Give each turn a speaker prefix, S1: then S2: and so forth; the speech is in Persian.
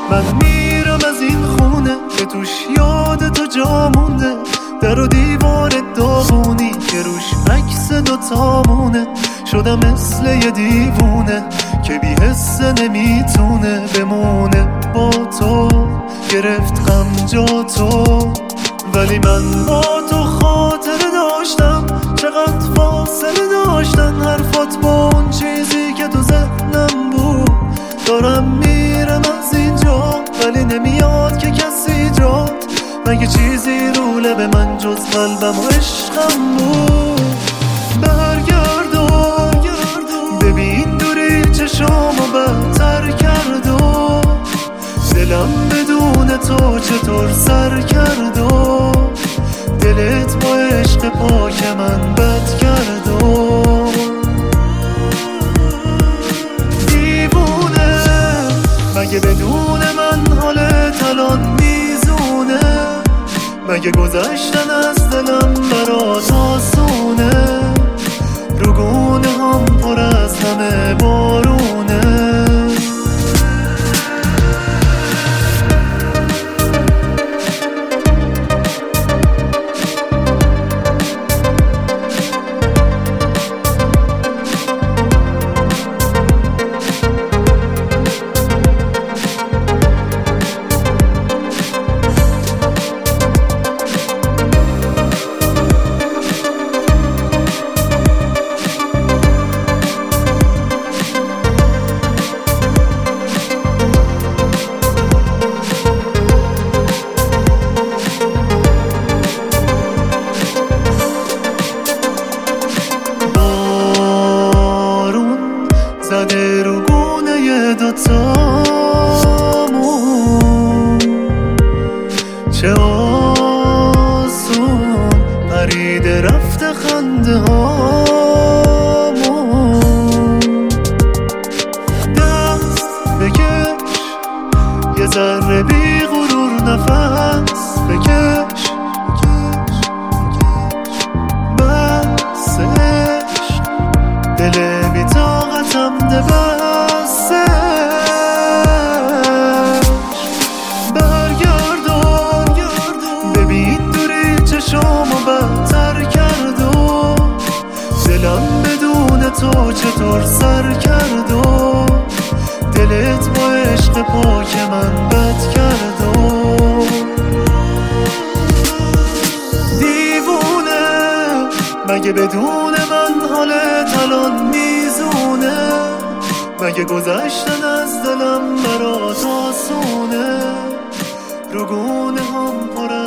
S1: من میرم از این خونه که توش یاد تو جا مونده، در و دیوار داغونی که روش عکس دوتامونه. شدم مثل یه دیوونه که بی حسه نمیتونه بمونه با تو. گرفت غم جا تو، ولی من با تو خاطره داشتم. چقدر فاصله داشتن حرفات با اون چیزی که تو ذهنم بود. دارم میرم از اینجا ولی نمیاد که کسی جات. مگه چیزی رو لب من جز قلبم و عشقم بود؟ برگردم ببین دوری چشامو بدتر کرد و دلم بدون تو چطور سر کرد و دلت با عشق پاک من بد کرد و دیوونه. مگه بدون من حالت الان میزونه؟ مگه گذشتن از دلم برات آسونه؟ رو گونه هم پر از همه بارونه. زده رو گونه دوتامون، چه آسون پریده رفته خنده هامون. دست بکش یه ذره بی غرور نفس بکش، بس عشق دل بی طاقتم ده بسش. برگردم ببین دوری چشامو بدتر کرد و دلم بدون تو چطور سر کرد و دلت با عشق پاک من بد کرد و دیوونه. مگه بدون من حالت الان میزونه؟ مگه گذشتن از دلم برات آسونه؟ رو گونه هم پر